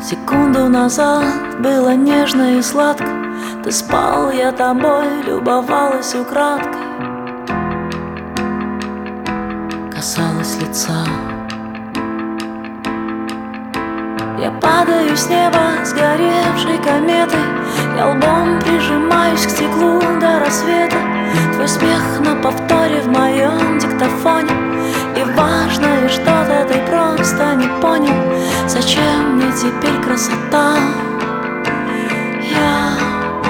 Секунду назад было нежно и сладко. Ты спал, я тобой любовалась украдкой, касалась лица. Я падаю с неба сгоревшей кометой, я лбом прижимаюсь к стеклу до рассвета. Твой смех на повторе в моем диктофоне, и важное что-то ты просто не понял. Зачем мне теперь красота?